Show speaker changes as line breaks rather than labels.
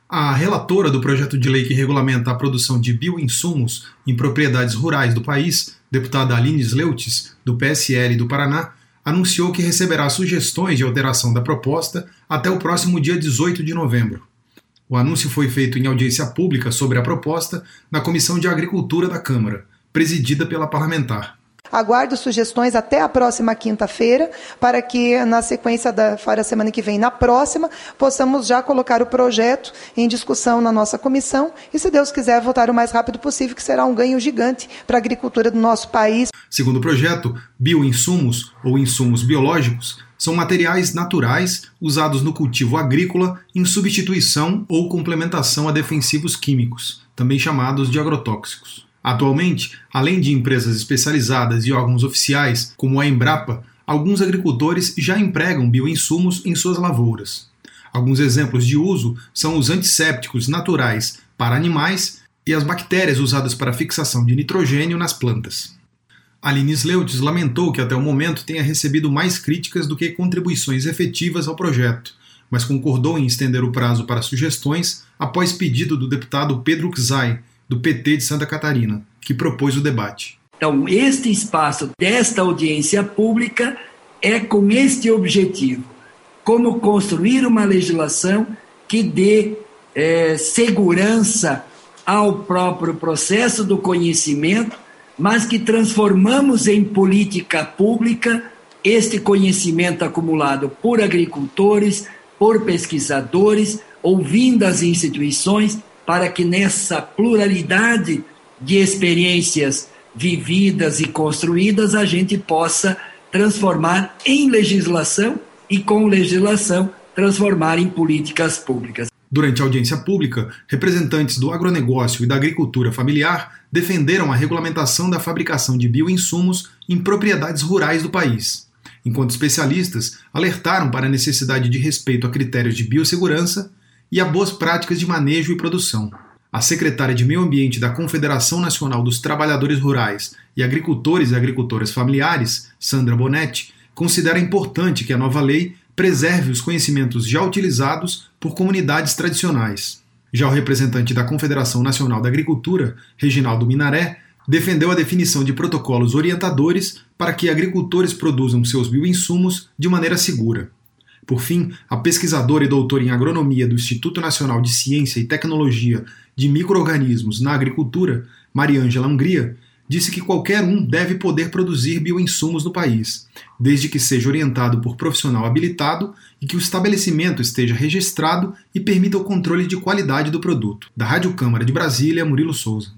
A relatora do projeto de lei que regulamenta a produção de bioinsumos em propriedades rurais do país, deputada Aline Sleutz, do PSL do Paraná, anunciou que receberá sugestões de alteração da proposta até o próximo dia 18 de novembro. O anúncio foi feito em audiência pública sobre a proposta na Comissão de Agricultura da Câmara, presidida pela parlamentar.
Aguardo sugestões até a próxima quinta-feira, para que na sequência da semana que vem, na próxima, possamos já colocar o projeto em discussão na nossa comissão e, se Deus quiser, votar o mais rápido possível, que será um ganho gigante para a agricultura do nosso país.
Segundo o projeto, bioinsumos ou insumos biológicos são materiais naturais usados no cultivo agrícola em substituição ou complementação a defensivos químicos, também chamados de agrotóxicos. Atualmente, além de empresas especializadas e órgãos oficiais, como a Embrapa, alguns agricultores já empregam bioinsumos em suas lavouras. Alguns exemplos de uso são os antissépticos naturais para animais e as bactérias usadas para a fixação de nitrogênio nas plantas. Aline Sleutz lamentou que até o momento tenha recebido mais críticas do que contribuições efetivas ao projeto, mas concordou em estender o prazo para sugestões após pedido do deputado Pedro Czai, do PT de Santa Catarina, que propôs o debate.
Então, este espaço desta audiência pública é com este objetivo: como construir uma legislação que dê segurança ao próprio processo do conhecimento, mas que transformamos em política pública este conhecimento acumulado por agricultores, por pesquisadores, ouvindo as instituições, para que nessa pluralidade de experiências vividas e construídas a gente possa transformar em legislação e, com legislação, transformar em políticas públicas.
Durante a audiência pública, representantes do agronegócio e da agricultura familiar defenderam a regulamentação da fabricação de bioinsumos em propriedades rurais do país, enquanto especialistas alertaram para a necessidade de respeito a critérios de biossegurança e a boas práticas de manejo e produção. A secretária de Meio Ambiente da Confederação Nacional dos Trabalhadores Rurais e Agricultores e Agricultoras Familiares, Sandra Bonetti, considera importante que a nova lei preserve os conhecimentos já utilizados por comunidades tradicionais. Já o representante da Confederação Nacional da Agricultura, Reginaldo Minaré, defendeu a definição de protocolos orientadores para que agricultores produzam seus bioinsumos de maneira segura. Por fim, a pesquisadora e doutora em agronomia do Instituto Nacional de Ciência e Tecnologia de Micro-Organismos na Agricultura, Mariângela Hungria, disse que qualquer um deve poder produzir bioinsumos no país, desde que seja orientado por profissional habilitado e que o estabelecimento esteja registrado e permita o controle de qualidade do produto. Da Rádio Câmara de Brasília, Murilo Souza.